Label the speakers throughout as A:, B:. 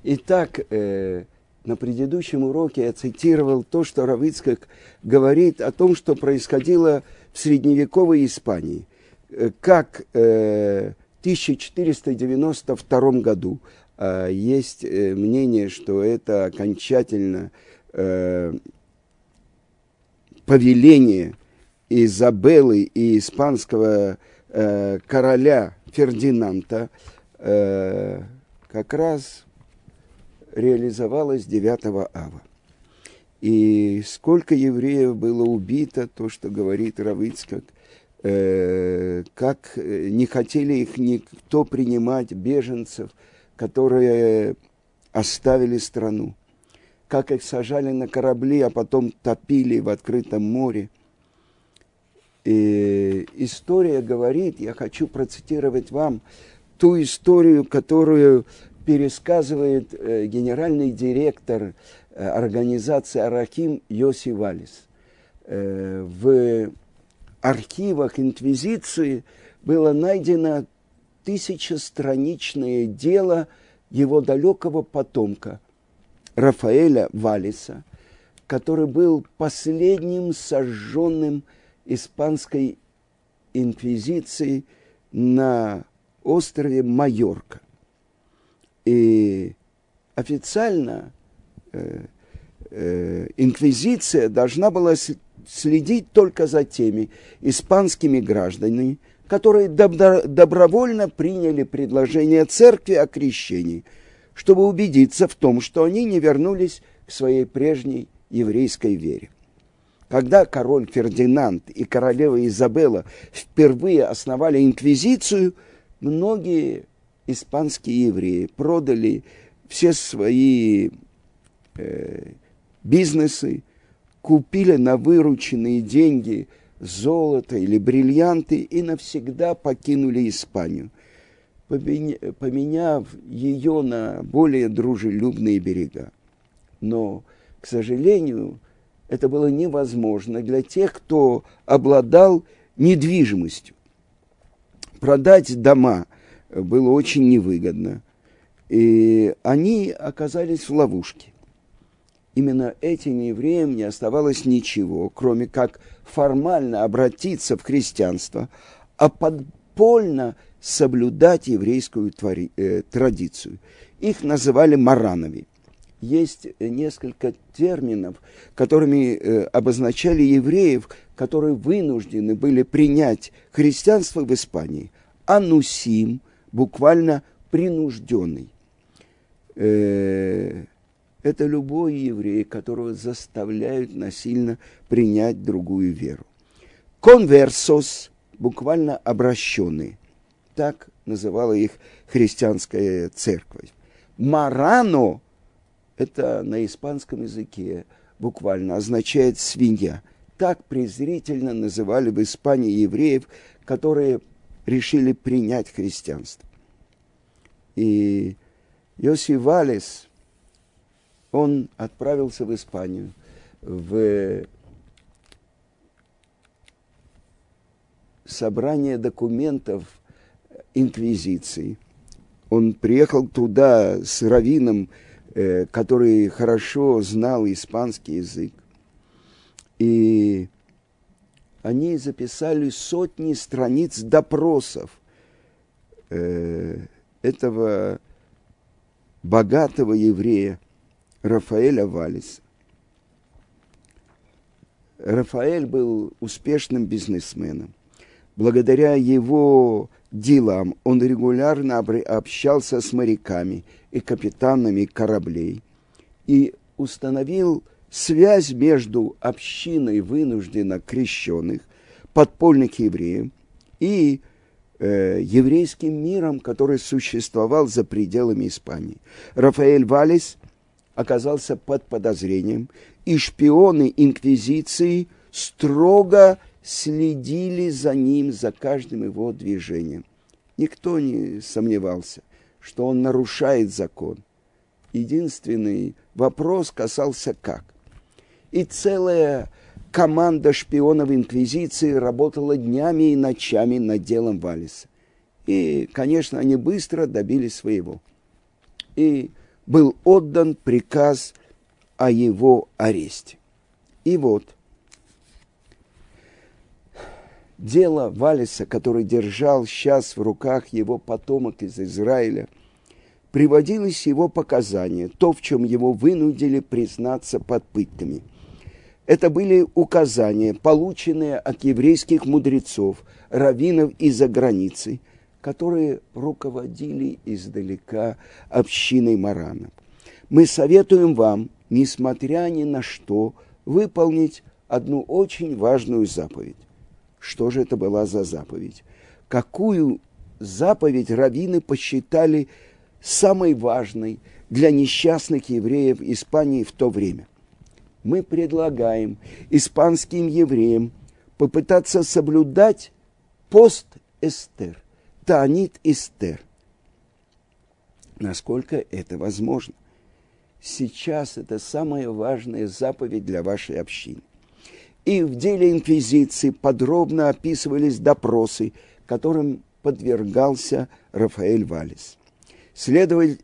A: Итак, на предыдущем уроке я цитировал то, что Рав Ицхак говорит о том, что происходило в средневековой Испании. Как в 1492 году есть мнение, что это окончательно повеление Изабеллы и испанского короля Фердинанда как раз реализовалось 9 ава. И сколько евреев было убито, то, что говорит Рав Ицхак, как не хотели их никто принимать, беженцев, которые оставили страну, как их сажали на корабли, а потом топили в открытом море. И история говорит, я хочу процитировать вам ту историю, которую пересказывает генеральный директор организации Арахим Йоси Валис. В архивах Инквизиции было найдено 1000-страничное дело его далекого потомка Рафаэля Валиса, который был последним сожженным испанской инквизицией на острове Майорка. И официально инквизиция должна была следить только за теми испанскими гражданами, которые добровольно приняли предложение церкви о крещении, чтобы убедиться в том, что они не вернулись к своей прежней еврейской вере. Когда король Фердинанд и королева Изабелла впервые основали инквизицию, многие испанские евреи продали все свои бизнесы, купили на вырученные деньги золото или бриллианты и навсегда покинули Испанию, поменяв ее на более дружелюбные берега. Но, к сожалению, это было невозможно для тех, кто обладал недвижимостью. Продать дома было очень невыгодно, и они оказались в ловушке. Именно этим евреям не оставалось ничего, кроме как формально обратиться в христианство, а подпольно соблюдать еврейскую традицию. Их называли маранами. Есть несколько терминов, которыми обозначали евреев, которые вынуждены были принять христианство в Испании. Анусим, буквально принужденный. Это любой еврей, которого заставляют насильно принять другую веру. Конверсос, буквально обращенный. Так называла их христианская церковь. Марано, это на испанском языке буквально означает свинья. Так презрительно называли в Испании евреев, которые решили принять христианство. И Йоси Валис, он отправился в Испанию, в собрание документов инквизиции. Он приехал туда с раввином, который хорошо знал испанский язык. И они записали сотни страниц допросов этого богатого еврея Рафаэля Валиса. Рафаэль был успешным бизнесменом. Благодаря его делам он регулярно общался с моряками и капитанами кораблей и установил связь между общиной вынужденно крещенных, подпольных евреев, и еврейским миром, который существовал за пределами Испании. Рафаэль Валис оказался под подозрением, и шпионы инквизиции строго следили за ним, за каждым его движением. Никто не сомневался, что он нарушает закон. Единственный вопрос касался как. И целая команда шпионов инквизиции работала днями и ночами над делом Валиса. И, конечно, они быстро добились своего. И был отдан приказ о его аресте. И вот, дело Валеса, который держал сейчас в руках его потомок из Израиля, приводилось его показания, то, в чем его вынудили признаться под пытками. Это были указания, полученные от еврейских мудрецов, раввинов из-за границы, которые руководили издалека общиной Марана. Мы советуем вам, несмотря ни на что, выполнить одну очень важную заповедь. Что же это была за заповедь? Какую заповедь раввины посчитали самой важной для несчастных евреев Испании в то время? Мы предлагаем испанским евреям попытаться соблюдать пост Эстер, Таанит Эстер. Насколько это возможно? Сейчас это самая важная заповедь для вашей общины. И в деле инквизиции подробно описывались допросы, которым подвергался Рафаэль Валес. Следователь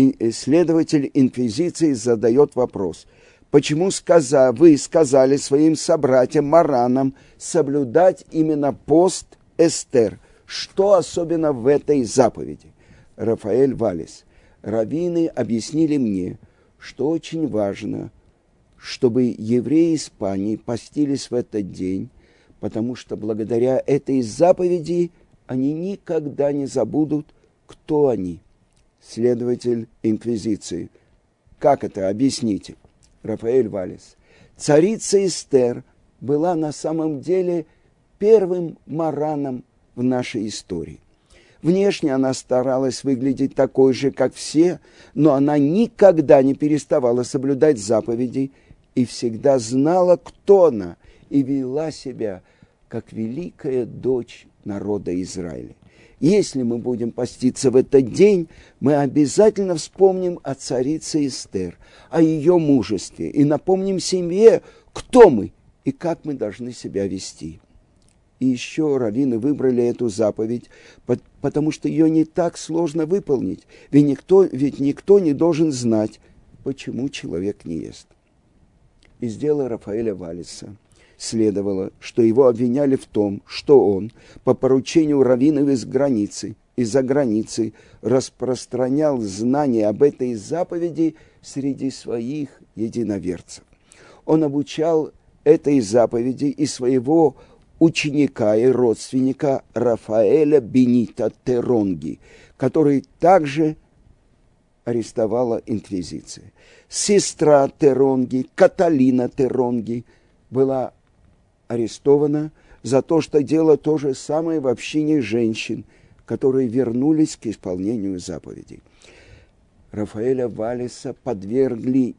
A: инквизиции задает вопрос: почему вы сказали своим собратьям Маранам соблюдать именно пост Эстер? Что особенно в этой заповеди? Рафаэль Валес: раввины объяснили мне, что очень важно, чтобы евреи Испании постились в этот день, потому что благодаря этой заповеди они никогда не забудут, кто они. Следователь инквизиции: как это, объясните? Рафаэль Валес: царица Эстер была на самом деле первым мараном в нашей истории. Внешне она старалась выглядеть такой же, как все, но она никогда не переставала соблюдать заповеди и всегда знала, кто она, и вела себя как великая дочь народа Израиля. Если мы будем поститься в этот день, мы обязательно вспомним о царице Эстер, о ее мужестве, и напомним семье, кто мы и как мы должны себя вести. И еще раввины выбрали эту заповедь, потому что ее не так сложно выполнить, ведь никто не должен знать, почему человек не ест. Из дела Рафаэля Валеса следовало, что его обвиняли в том, что он по поручению раввинов из-за границы распространял знания об этой заповеди среди своих единоверцев. Он обучал этой заповеди и своего ученика и родственника Рафаэля Бенита Теронги, который также арестовала инквизиция. Сестра Теронги, Каталина Теронги, была арестована за то, что делала то же самое в общине женщин, которые вернулись к исполнению заповедей. Рафаэля Валеса подвергли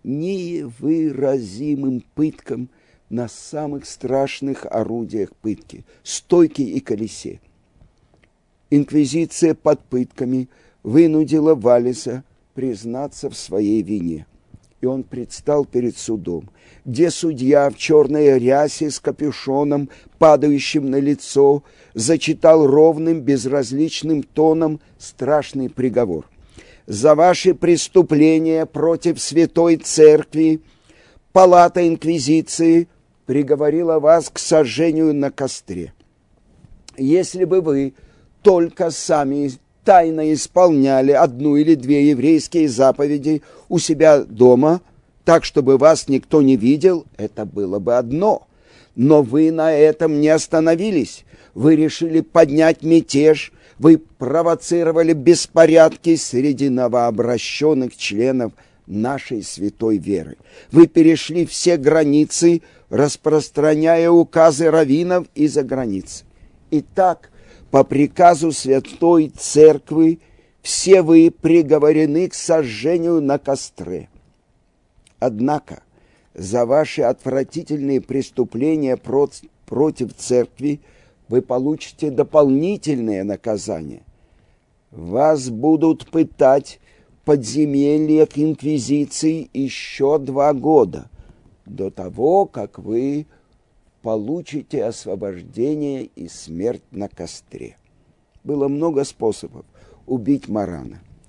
A: невыразимым пыткам на самых страшных орудиях пытки – стойке и колесе. Инквизиция под пытками вынудила Валеса признаться в своей вине. И он предстал перед судом, где судья в черной рясе с капюшоном, падающим на лицо, зачитал ровным, безразличным тоном страшный приговор. «За ваши преступления против Святой Церкви палата инквизиции приговорила вас к сожжению на костре. Если бы вы только сами тайно исполняли одну или две еврейские заповеди у себя дома, так, чтобы вас никто не видел, это было бы одно. Но вы на этом не остановились. Вы решили поднять мятеж, вы провоцировали беспорядки среди новообращенных членов нашей святой веры. Вы перешли все границы, распространяя указы раввинов из-за границ. Итак, по приказу Святой Церкви все вы приговорены к сожжению на костре. Однако за ваши отвратительные преступления против Церкви вы получите дополнительное наказание. Вас будут пытать в подземельях инквизиции еще 2 года, до того, как вы получите освобождение и смерть на костре. Было много способов убить Марана.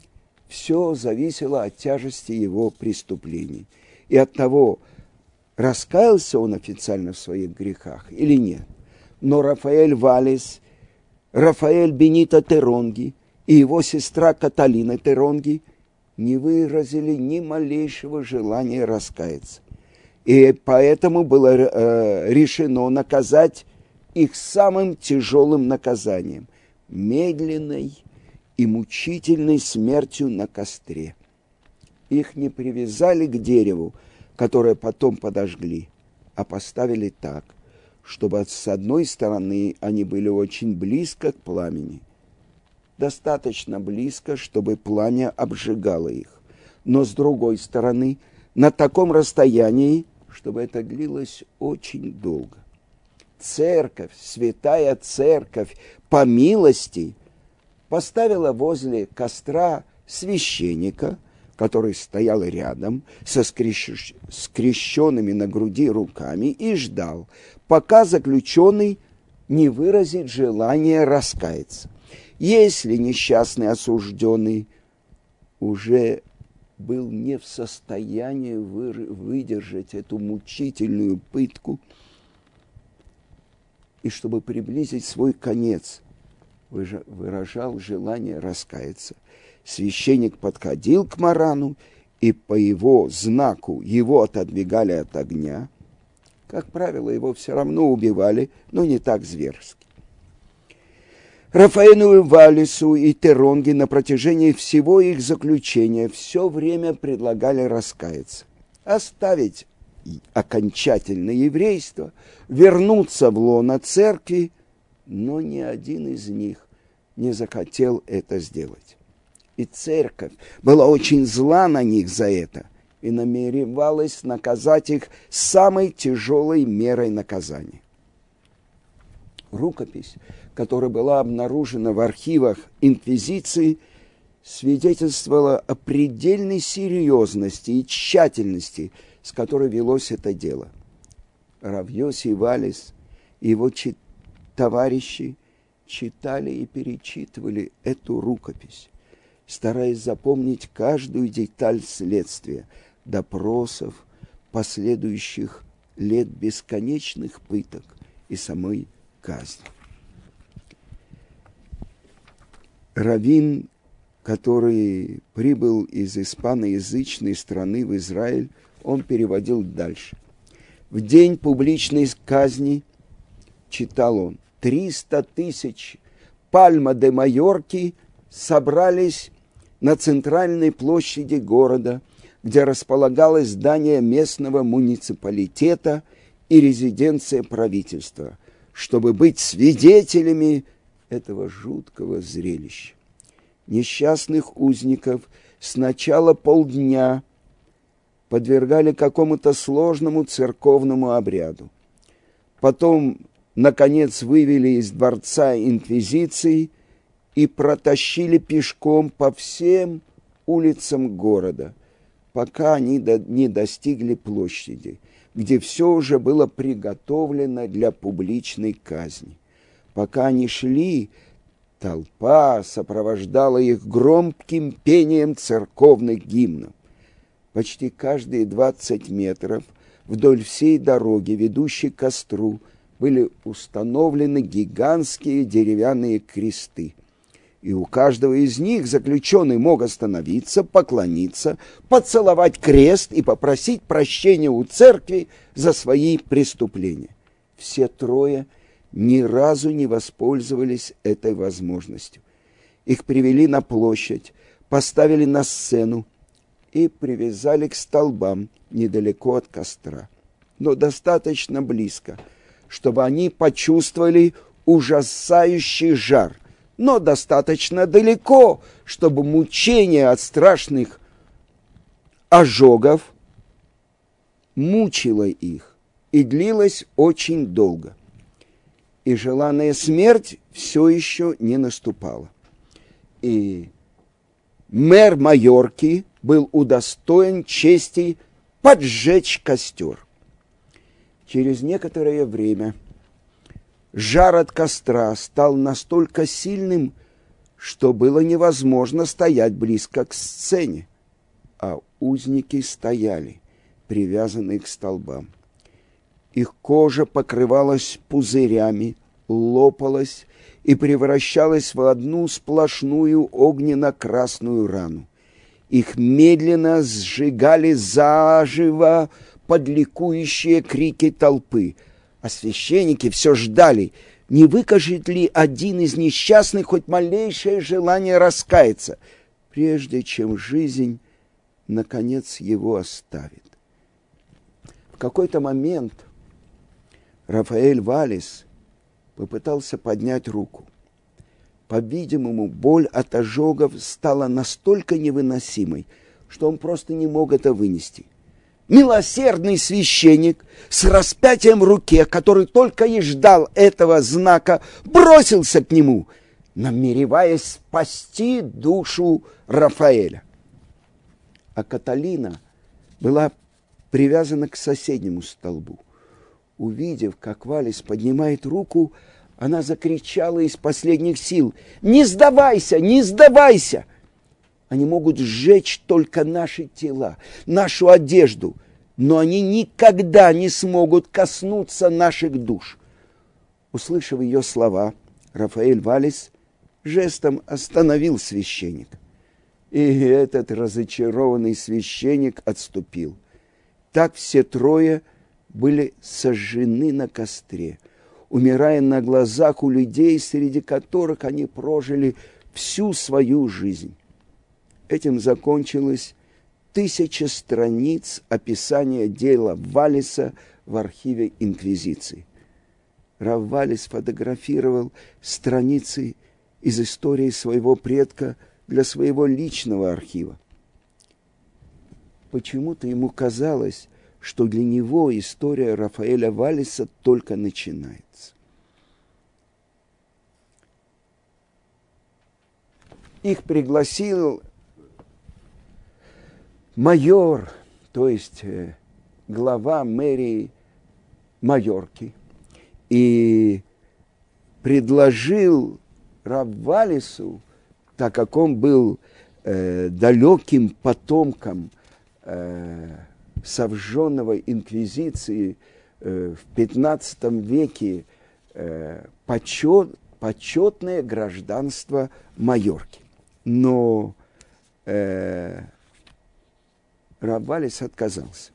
A: Все зависело от тяжести его преступлений и от того, раскаялся он официально в своих грехах или нет. Но Рафаэль Валес, Рафаэль Бенито Теронги и его сестра Каталина Теронги не выразили ни малейшего желания раскаяться. И поэтому было решено наказать их самым тяжелым наказанием – медленной и мучительной смертью на костре. Их не привязали к дереву, которое потом подожгли, а поставили так, чтобы с одной стороны они были очень близко к пламени, достаточно близко, чтобы пламя обжигало их, но с другой стороны на таком расстоянии, чтобы это длилось очень долго. Церковь, святая церковь, по милости, поставила возле костра священника, который стоял рядом со скрещенными на груди руками и ждал, пока заключенный не выразит желание раскаяться. Если несчастный осужденный уже был не в состоянии выдержать эту мучительную пытку, и чтобы приблизить свой конец, выражал желание раскаяться, священник подходил к Марану, и по его знаку его отодвигали от огня. Как правило, его все равно убивали, но не так зверски. Рафаэлю Валесу и Теронги на протяжении всего их заключения все время предлагали раскаяться, оставить окончательное еврейство, вернуться в лоно церкви, но ни один из них не захотел это сделать. И церковь была очень зла на них за это и намеревалась наказать их самой тяжелой мерой наказания. Рукопись, которая была обнаружена в архивах Инквизиции, свидетельствовала о предельной серьезности и тщательности, с которой велось это дело. Рав Йоси Валес и его товарищи читали и перечитывали эту рукопись, стараясь запомнить каждую деталь следствия, допросов, последующих лет бесконечных пыток и самой казни. Раввин, который прибыл из испаноязычной страны в Израиль, он переводил дальше. В день публичной казни, читал он, 300 тысяч Пальма де Майорки собрались на центральной площади города, где располагалось здание местного муниципалитета и резиденция правительства, чтобы быть свидетелями этого жуткого зрелища. Несчастных узников сначала полдня подвергали какому-то сложному церковному обряду. Потом, наконец, вывели из дворца Инквизиции и протащили пешком по всем улицам города, пока они не достигли площади, где все уже было приготовлено для публичной казни. Пока они шли, толпа сопровождала их громким пением церковных гимнов. Почти каждые 20 метров вдоль всей дороги, ведущей к костру, были установлены гигантские деревянные кресты. И у каждого из них заключенный мог остановиться, поклониться, поцеловать крест и попросить прощения у церкви за свои преступления. Все трое ни разу не воспользовались этой возможностью. Их привели на площадь, поставили на сцену и привязали к столбам недалеко от костра, но достаточно близко, чтобы они почувствовали ужасающий жар, но достаточно далеко, чтобы мучение от страшных ожогов мучило их и длилось очень долго. И желанная смерть все еще не наступала. И мэр Майорки был удостоен чести поджечь костер. Через некоторое время жар от костра стал настолько сильным, что было невозможно стоять близко к сцене, а узники стояли, привязанные к столбам. Их кожа покрывалась пузырями, лопалась и превращалась в одну сплошную огненно-красную рану. Их медленно сжигали заживо под ликующие крики толпы, а священники все ждали, не выкажет ли один из несчастных хоть малейшее желание раскаяться, прежде чем жизнь, наконец, его оставит. В какой-то момент Рафаэль Валес попытался поднять руку. По-видимому, боль от ожогов стала настолько невыносимой, что он просто не мог это вынести. Милосердный священник с распятием в руке, который только и ждал этого знака, бросился к нему, намереваясь спасти душу Рафаэля. А Каталина была привязана к соседнему столбу. Увидев, как Валес поднимает руку, она закричала из последних сил: «Не сдавайся! Не сдавайся!» Они могут сжечь только наши тела, нашу одежду, но они никогда не смогут коснуться наших душ. Услышав ее слова, Рафаэль Валес жестом остановил священника. И этот разочарованный священник отступил. Так все трое были сожжены на костре, умирая на глазах у людей, среди которых они прожили всю свою жизнь. Этим закончилось 1000 страниц описания дела Валеса в архиве Инквизиции. Рав Валес фотографировал страницы из истории своего предка для своего личного архива. Почему-то ему казалось, что для него история Рафаэля Валеса только начинается. Их пригласил майор, то есть глава мэрии Майорки, и предложил рав Валесу, так как он был далеким потомком сожженного инквизиции в XV веке, почетное гражданство Майорки. Но рав Валес отказался.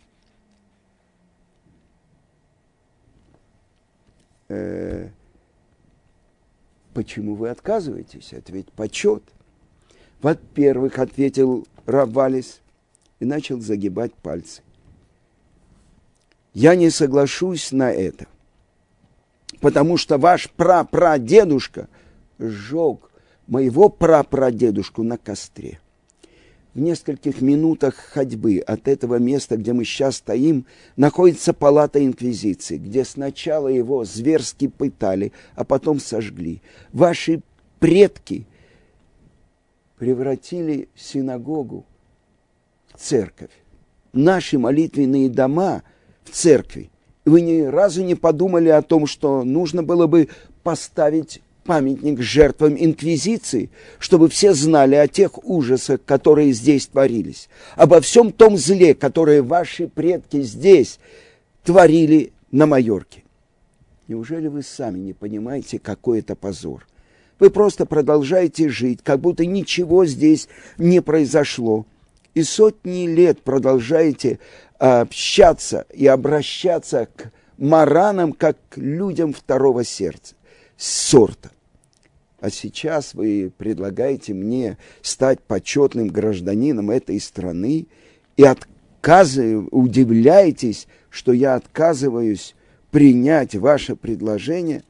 A: Почему вы отказываетесь? Это ведь почет. Во-первых, ответил рав Валес и начал загибать пальцы. Я не соглашусь на это, потому что ваш прапрадедушка сжег моего прапрадедушку на костре. В нескольких минутах ходьбы от этого места, где мы сейчас стоим, находится палата Инквизиции, где сначала его зверски пытали, а потом сожгли. Ваши предки превратили синагогу в церковь, наши молитвенные дома в церкви. Вы ни разу не подумали о том, что нужно было бы поставить памятник жертвам Инквизиции, чтобы все знали о тех ужасах, которые здесь творились, обо всем том зле, которое ваши предки здесь творили на Майорке. Неужели вы сами не понимаете, какой это позор? Вы просто продолжаете жить, как будто ничего здесь не произошло, и сотни лет продолжаете общаться и обращаться к маранам, как к людям второго сорта. А сейчас вы предлагаете мне стать почетным гражданином этой страны и удивляетесь, что я отказываюсь принять ваше предложение.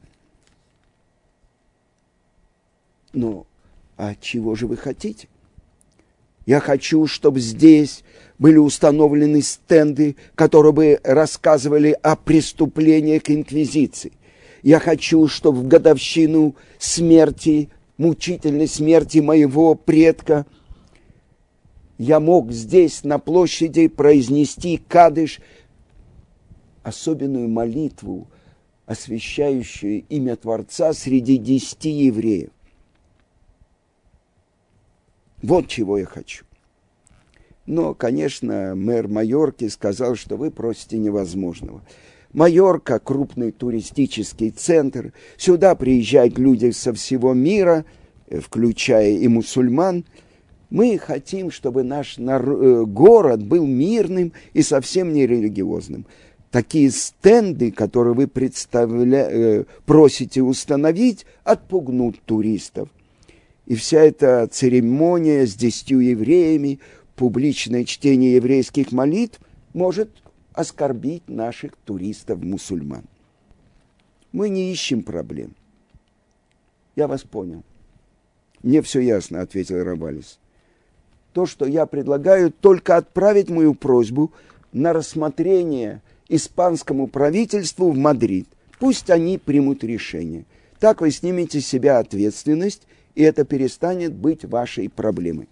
A: Ну, а чего же вы хотите? Я хочу, чтобы здесь были установлены стенды, которые бы рассказывали о преступлениях Инквизиции. Я хочу, чтобы в годовщину смерти, мучительной смерти моего предка, я мог здесь, на площади, произнести кадыш, особенную молитву, освящающую имя Творца среди 10 евреев. Вот чего я хочу. Но, конечно, мэр Майорки сказал, что вы просите невозможного. Майорка – крупный туристический центр. Сюда приезжают люди со всего мира, включая и мусульман. Мы хотим, чтобы наш город был мирным и совсем не религиозным. Такие стенды, которые вы просите установить, отпугнут туристов. И вся эта церемония с 10 евреями, публичное чтение еврейских молитв может оскорбить наших туристов-мусульман. Мы не ищем проблем. Я вас понял. Мне все ясно, ответил рав Валис. То, что я предлагаю, только отправить мою просьбу на рассмотрение испанскому правительству в Мадрид. Пусть они примут решение. Так вы снимете с себя ответственность, и это перестанет быть вашей проблемой.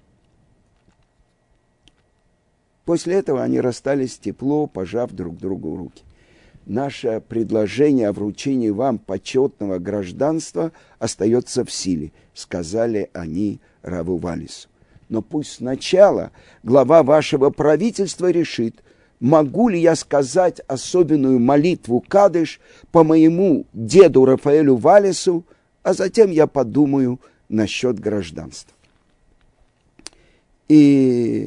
A: После этого они расстались тепло, пожав друг другу руки. Наше предложение о вручении вам почетного гражданства остается в силе, сказали они раву Валису. Но пусть сначала глава вашего правительства решит, могу ли я сказать особенную молитву Кадиш по моему деду Рафаэлю Валису, а затем я подумаю насчет гражданства. И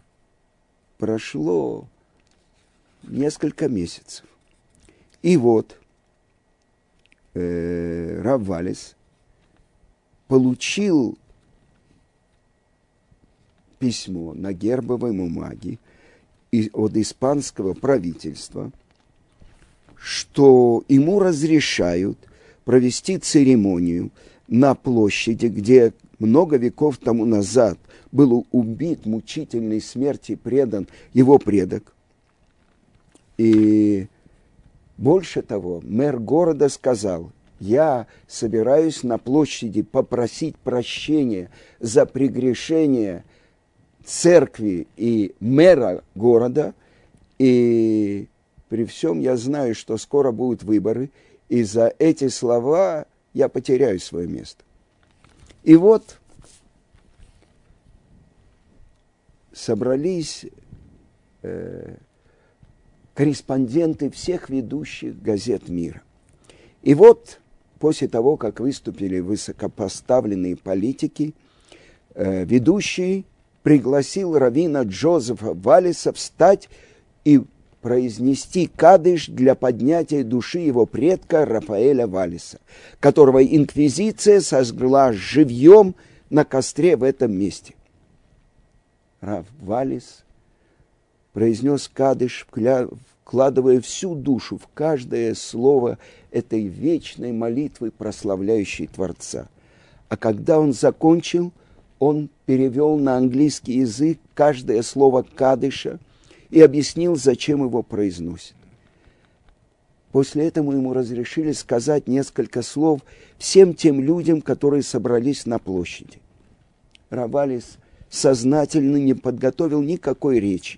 A: прошло несколько месяцев. И вот рав Валис получил письмо на гербовой бумаге от испанского правительства, что ему разрешают провести церемонию на площади, где много веков тому назад был убит мучительной смерти, предан его предок. И больше того, мэр города сказал, я собираюсь на площади попросить прощения за прегрешение церкви и мэра города, и при всем я знаю, что скоро будут выборы, и за эти слова я потеряю свое место. И вот собрались корреспонденты всех ведущих газет мира. И вот после того, как выступили высокопоставленные политики, ведущий пригласил раввина Джозефа Валиса встать и произнести кадиш для поднятия души его предка Рафаэля Валиса, которого инквизиция сожгла живьем на костре в этом месте. Рав Валис произнес кадиш, вкладывая всю душу в каждое слово этой вечной молитвы, прославляющей Творца. А когда он закончил, он перевел на английский язык каждое слово кадиша и объяснил, зачем его произносят. После этого ему разрешили сказать несколько слов всем тем людям, которые собрались на площади. Рав Валис сознательно не подготовил никакой речи.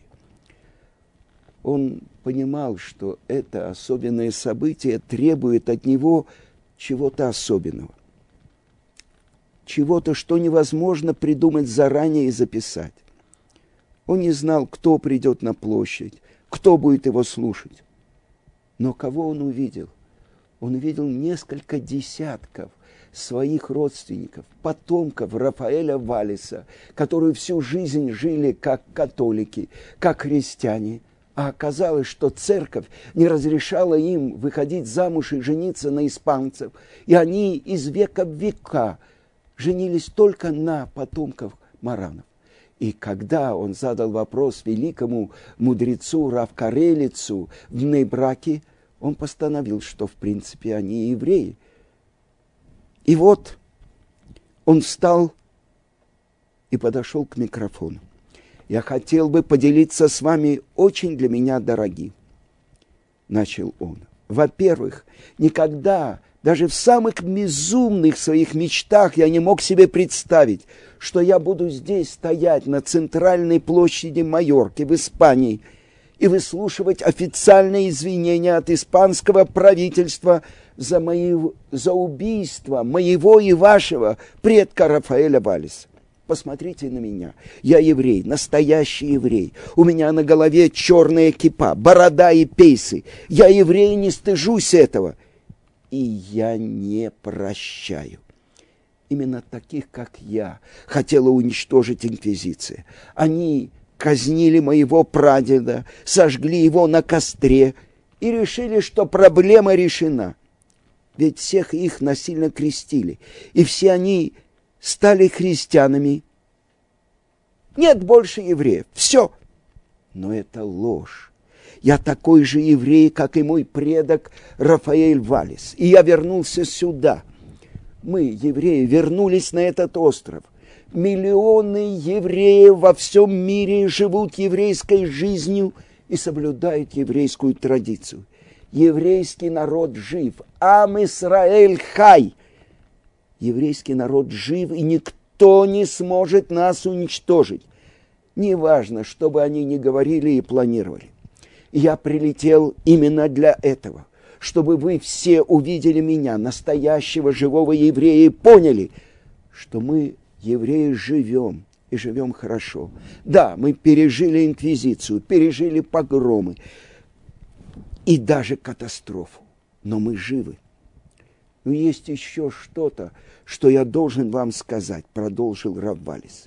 A: Он понимал, что это особенное событие требует от него чего-то особенного. Чего-то, что невозможно придумать заранее и записать. Он не знал, кто придет на площадь, кто будет его слушать. Но кого он увидел? Он увидел несколько десятков своих родственников, потомков Рафаэля Валиса, которые всю жизнь жили как католики, как христиане. А оказалось, что церковь не разрешала им выходить замуж и жениться на испанцев. И они из века в века женились только на потомках маранов. И когда он задал вопрос великому мудрецу Рав Карелицу в Нейбраке, он постановил, что в принципе они евреи. И вот он встал и подошел к микрофону. Я хотел бы поделиться с вами очень для меня дорогим. Начал он. Во-первых, никогда, даже в самых безумных своих мечтах я не мог себе представить, что я буду здесь стоять на центральной площади Майорки в Испании и выслушивать официальные извинения от испанского правительства за убийство моего и вашего предка Рафаэля Валиса. Посмотрите на меня. Я еврей, настоящий еврей. У меня на голове черная кипа, борода и пейсы. Я еврей, не стыжусь этого. И я не прощаю. Именно таких, как я, хотела уничтожить инквизиция. Они казнили моего прадеда, сожгли его на костре и решили, что проблема решена. Ведь всех их насильно крестили, и все они стали христианами. Нет больше евреев. Все. Но это ложь. Я такой же еврей, как и мой предок Рафаэль Валис. И я вернулся сюда. Мы, евреи, вернулись на этот остров. Миллионы евреев во всем мире живут еврейской жизнью и соблюдают еврейскую традицию. Еврейский народ жив. Ам Исраэль хай. Еврейский народ жив, и никто не сможет нас уничтожить. Неважно, что бы они ни говорили и планировали. Я прилетел именно для этого, чтобы вы все увидели меня, настоящего живого еврея, и поняли, что мы, евреи, живем, и живем хорошо. Да, мы пережили инквизицию, пережили погромы и даже катастрофу, но мы живы. Но есть еще что-то, что я должен вам сказать, продолжил рав Валис.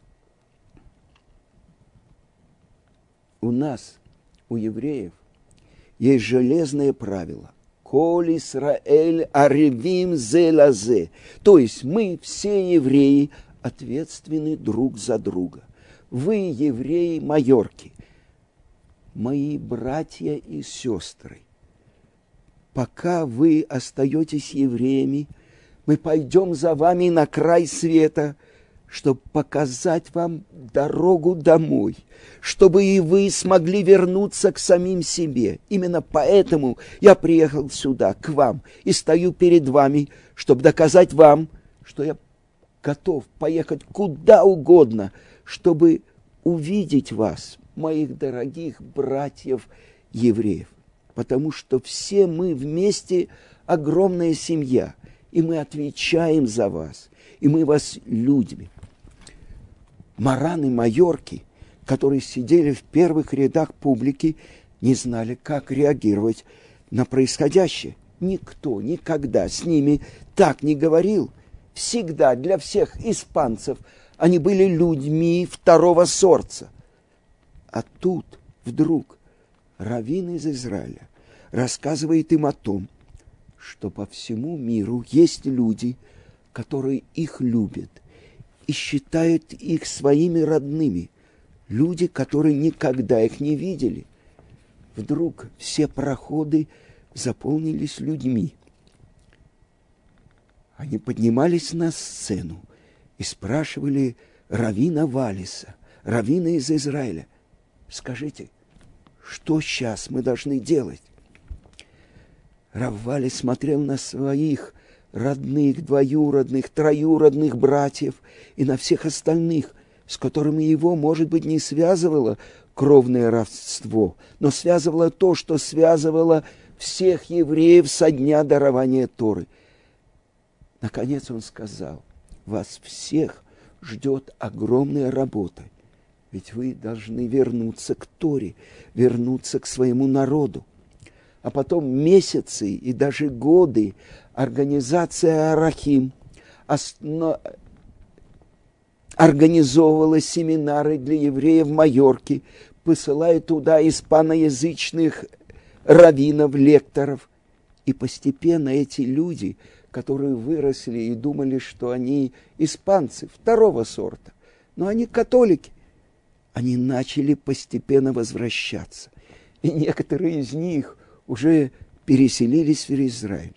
A: У нас, у евреев, есть железное правило. Коль Исраэль аревим зе лазе. То есть мы, все евреи, ответственны друг за друга. Вы, евреи Майорки, мои братья и сестры. Пока вы остаетесь евреями, мы пойдем за вами на край света, чтобы показать вам дорогу домой, чтобы и вы смогли вернуться к самим себе. Именно поэтому я приехал сюда, к вам, и стою перед вами, чтобы доказать вам, что я готов поехать куда угодно, чтобы увидеть вас, моих дорогих братьев-евреев. Потому что все мы вместе огромная семья, и мы отвечаем за вас, и мы вас любим. Мараны Майорки, которые сидели в первых рядах публики, не знали, как реагировать на происходящее. Никто никогда с ними так не говорил. Всегда для всех испанцев они были людьми второго сорта. А тут вдруг раввин из Израиля рассказывает им о том, что по всему миру есть люди, которые их любят и считают их своими родными, люди, которые никогда их не видели. Вдруг все проходы заполнились людьми. Они поднимались на сцену и спрашивали раввина Валиса, раввина из Израиля: скажите, что сейчас мы должны делать? Рав Валис смотрел на своих родных, двоюродных, троюродных братьев и на всех остальных, с которыми его, может быть, не связывало кровное родство, но связывало то, что связывало всех евреев со дня дарования Торы. Наконец он сказал: вас всех ждет огромная работа, ведь вы должны вернуться к Торе, вернуться к своему народу. А потом месяцы и даже годы организация Арахим организовывала семинары для евреев Майорки, посылая туда испаноязычных раввинов, лекторов. И постепенно эти люди, которые выросли и думали, что они испанцы второго сорта, но они католики, они начали постепенно возвращаться. И некоторые из них уже переселились в Израиль.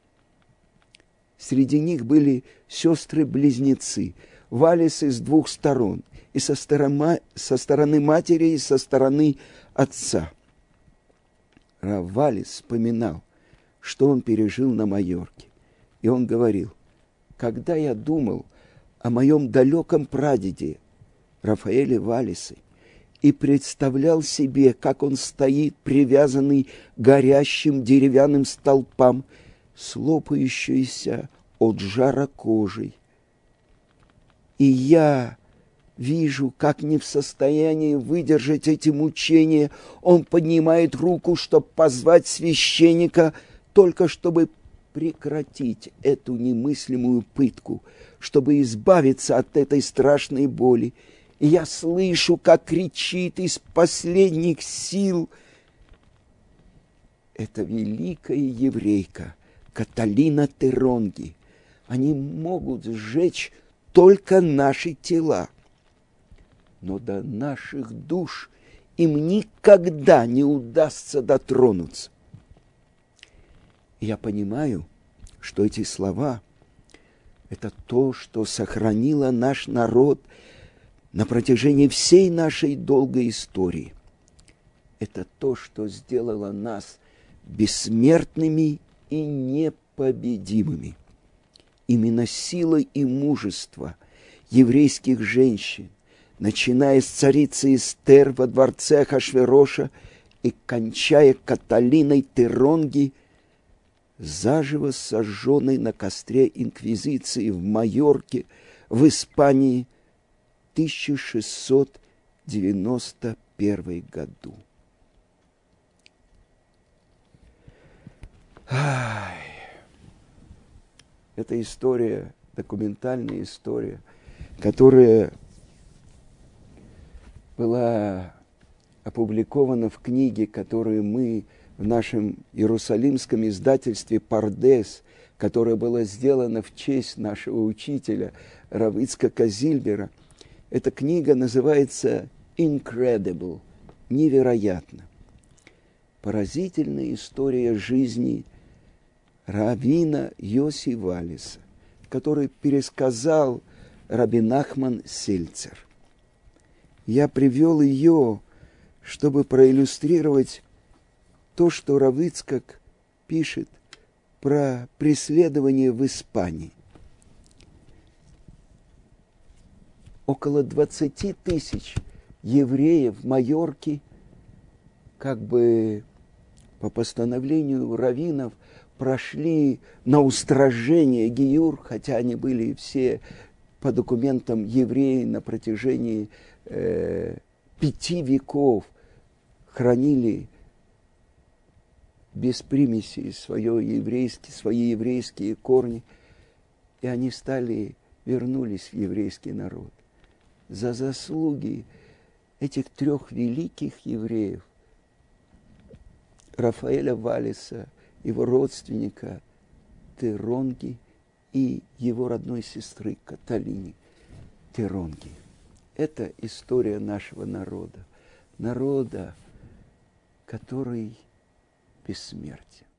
A: Среди них были сестры-близнецы, Валис с двух сторон, и со стороны матери, и со стороны отца. Рав Валис вспоминал, что он пережил на Майорке. И он говорил: когда я думал о моем далеком прадеде Рафаэле Валисе и представлял себе, как он стоит, привязанный горящим деревянным столпам, с лопающейся от жара кожей, И я вижу, как не в состоянии выдержать эти мучения, он поднимает руку, чтобы позвать священника, только чтобы прекратить эту немыслимую пытку, чтобы избавиться от этой страшной боли. И я слышу, как кричит из последних сил эта великая еврейка Каталина Теронги. Они могут сжечь только наши тела, но до наших душ им никогда не удастся дотронуться. Я понимаю, что эти слова – это то, что сохранило наш народ на протяжении всей нашей долгой истории. Это то, что сделало нас бессмертными и непобедимыми. Именно сила и мужество еврейских женщин, начиная с царицы Эстер во дворце Ахашвероша и кончая Каталиной Теронги, заживо сожженной на костре инквизиции в Майорке, в Испании, в 1691 году. Это история, документальная история, которая была опубликована в книге, которую мы в нашем иерусалимском издательстве «Пардес», которая была сделана в честь нашего учителя Рав Ицхака Зильбера. Эта книга называется «Incredible», «Невероятно». Поразительная история жизни раввина Йоси Валиса, который пересказал Раби Нахман Сельцер. Я привел ее, чтобы проиллюстрировать то, что Рав Ицхак пишет про преследование в Испании. Около 20 тысяч евреев в Майорке, как бы по постановлению раввинов, прошли на устражение гиюр, хотя они были все по документам евреи на протяжении 5 веков, хранили без примесей свои еврейские корни, и они вернулись в еврейский народ. За заслуги этих 3 великих евреев, Рафаэля Валиса, его родственника Теронги и его родной сестры Каталини Теронги. Это история нашего народа, который бессмертен.